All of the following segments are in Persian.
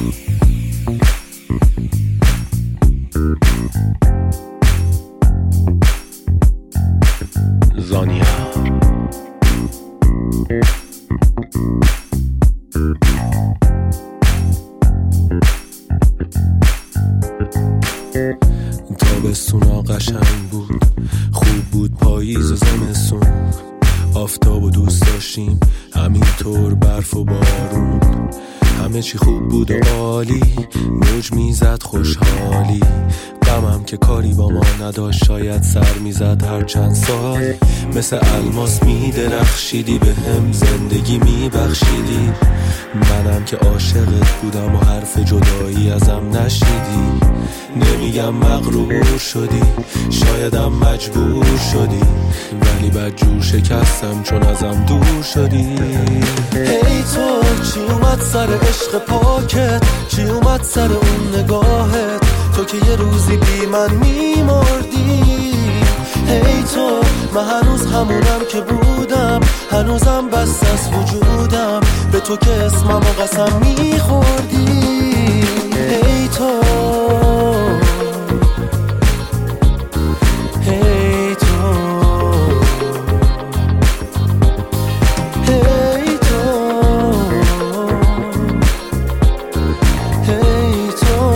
زانیا تابستونا قشنگ بود، خوب بود پاییز و زمستون، آفتاب و دوست داشتیم همینطور، برف و بارون، همه چی خوب بود و عالی، موج میزد خوشحالی، غمم که کاری با ما نداشت، شاید سر میزد هر چند سال، مثل الماس میدرخشیدی، به هم زندگی میبخشیدی، منم که عاشقت بودم و حرف جدایی ازم نشیدی، نمیگم مغرور شدی، شایدم مجبور شدی، ولی بدجور شکستم چون ازم دور شدی. هی تو چی اومد سر عشق پاکت، چی اومد سر اون نگاهت، تو که یه روزی بی من میمردی. هی تو من هنوز همونم که بودم، هنوزم بس از وجودم، به تو که اسمم و قسم میخوردی. هی تو هی تو هی تو هی تو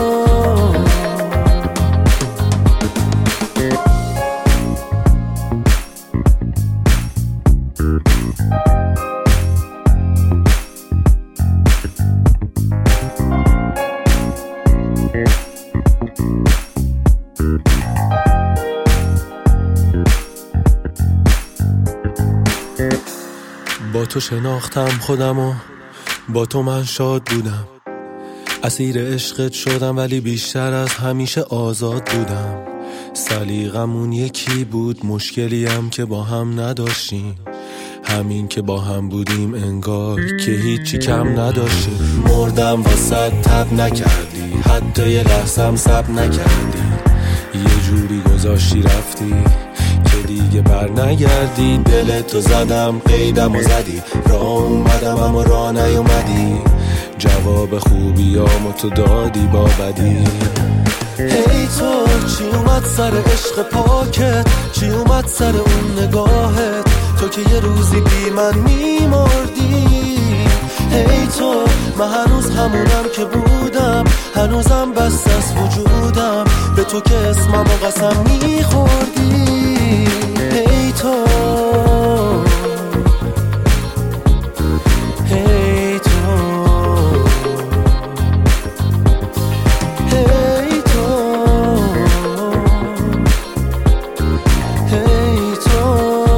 با تو شناختم خودمو، با تو من شاد بودم، اسیر عشقت شدم ولی بیشتر از همیشه آزاد بودم. سلیقمون یکی بود، مشکلیم که با هم نداشتیم، همین که با هم بودیم انگار که هیچی کم نداشتیم. مردم واسه تب نکردی، حتی یه لحظم سب نکردی، یه جوری گذاشتی رفتی که دیگه بر نگردی. دلتو زدم قیدم و زدی، راه اومدم اما راه نیومدی، جواب خوبیامو تو دادی با بدی. هی تو چی اومد سر عشق پاکت، چی اومد سر اون نگاهت، تو که یه روزی بی من میمردی. هی تو من هنوز همونم که بودم، هنوزم بس از وجودم، به تو که اسمم و قسم میخوردی. هی تو هی تو هی تو هی تو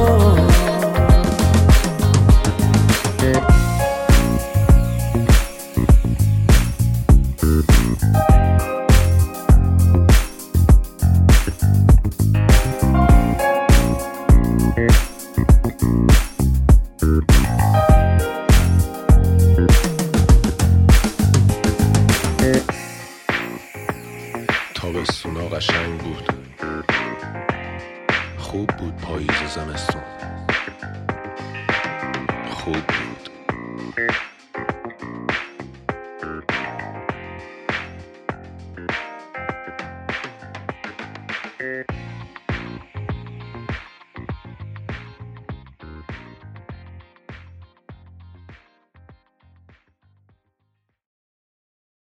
تابستونا قشنگ بود، خوب بود پاییز و زمستون، خوب بود.